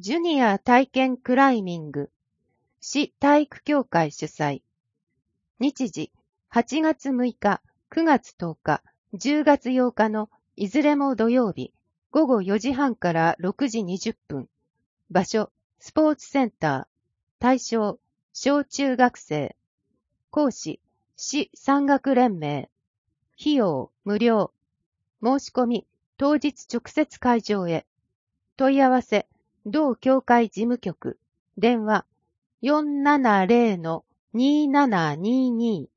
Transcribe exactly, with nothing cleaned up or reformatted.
ジュニア体験クライミング、市体育協会主催。日時、はちがつむいか、くがつとおか、じゅうがつようかのいずれも土曜日、ごごよじはんからろくじにじゅっぷん。場所、スポーツセンター。対象、小中学生。講師、市山岳連盟。費用、無料。申し込み、当日直接会場へ。問い合わせ、同協会事務局。電話、よんななぜろのにーななにーにー。